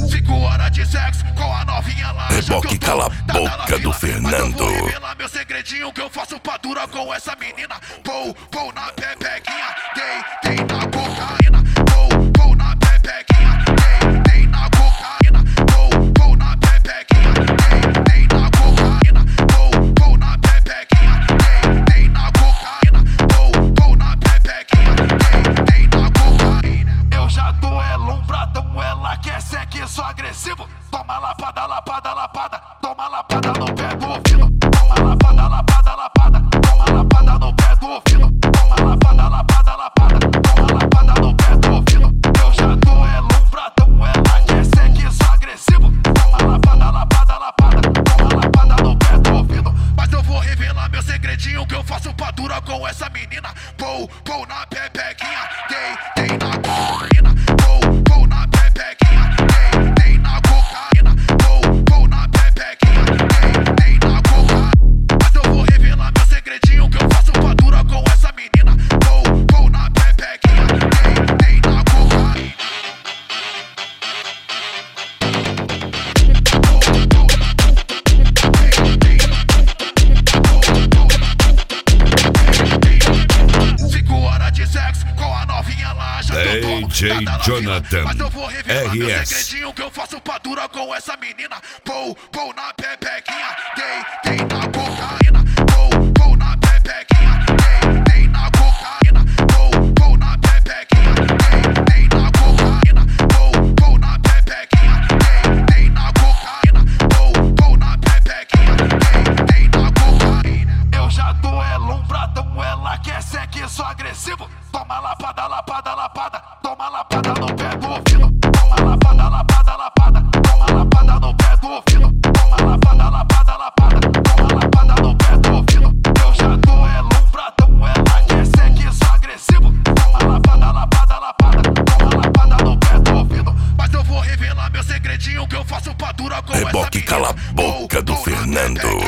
5 horas de sexo com a novinha lá. Reboque cala a boca do Fernando. Mas eu vou revelar meu segredinho que eu faço pra dura com essa menina. Pou na pepequinha, dei na cocaína. Pou na pepequinha, dei na cocaína. Pou na pepequinha, dei na cocaína. Pou na pepequinha, dei na cocaína. Pou na pepequinha, dei na cocaína. Eu já dou ela um pratão, ela quer sexo agressivo. Toma lapada, lapada, lapada. Toma lapada no pé do ouvido. Toma lapada, lapada, lapada. Toma lapada no pé do ouvido. Toma lapada, lapada, lapada. Toma lapada no pé do ouvido. Eu já dou ela um pratão, ela quer sexo agressivo. Toma lapada, lapada, lapada. Toma lapada no pé do ouvido. Mas eu vou revelar meu segredinho que eu faço pra dura com essa menina. Pou na pepequinha, dei na cocaína. Pou na pepequinha, dei na cocaína. Pou na pepequinha, dei na cocaína. Mas eu vou revelar meu segredinho que eu faço pra dura com essa menina. Pou na pepequinha, dei na cocaína. De sexo com a novinha lá, já DJ Jonathan mas eu vou revelar meu RS. segredinho que eu faço pra dura com essa menina. Pou na pepequinha, dei na cocaína. Pou na pepequinha, dei na cocaína. Pou na pepequinha, dei na cocaína. Pou na pepequinha, dei na cocaína. Pou na pepequinha, dei na cocaína. Eu já dou ela um pratão, ela quer sexo agressivo. Toma lapada, lapada, lapada. Toma lapada no pé do ouvido. Toma lapada, lapada, lapada. Toma lapada no pé do ouvido. Toma lapada, lapada, lapada. Toma lapada no pé do ouvido. Eu já dou ela um pratão, ela quer sexo agressivo. Toma lapada, lapada, lapada. Toma lapada no pé do ouvido. Mas eu vou revelar meu segredinho que eu faço pra dura com essa menina. Reboque cala a boca do Fernando.